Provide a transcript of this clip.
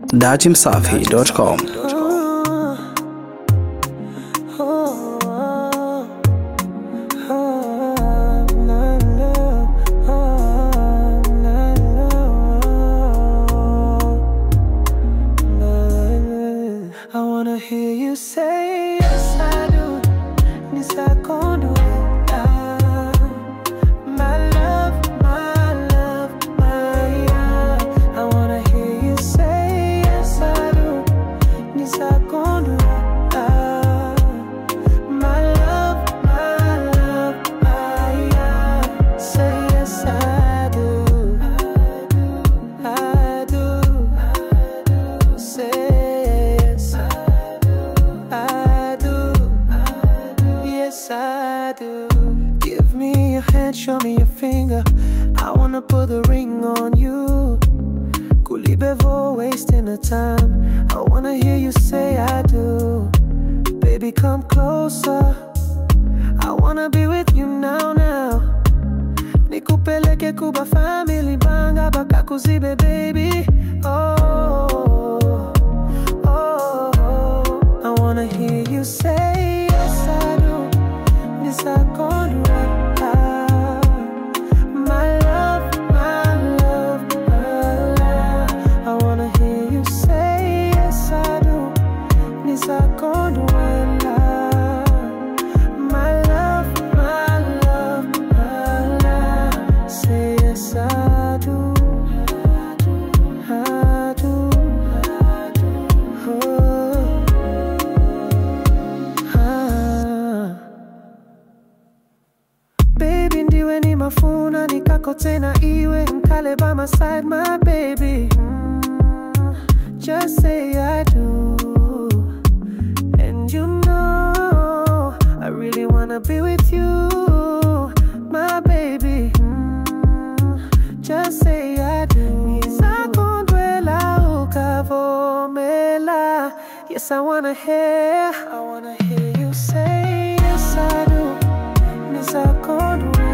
dachimsafi.com. I wanna hear you say yes I do. Nisakondo my love, my love, my yeah. I wanna hear you say yes I do. Nisakondo my love, my yeah. Say yes I do. I do. Say I do. Give me your hand, show me your finger. I wanna put the ring on you. Kulibevo, wasting the time. I wanna hear you say I do. Baby, come closer. I wanna be with you now. Nikupeleke Kuba family banga baka kuzibe baby. Oh, I wanna hear you say yes I do. My love, my love, my love. I wanna hear you say yes I do. My love, my love, my love. Say yes I do. I do. Baby ndiwe ni mafuna nikako tena iwe mkale by my side my baby. Just say I do. And you know I really wanna be with you my baby. Just say I do. Nisakondwela ukavomela. Yes I wanna hear you say yes I do. Nisakondwela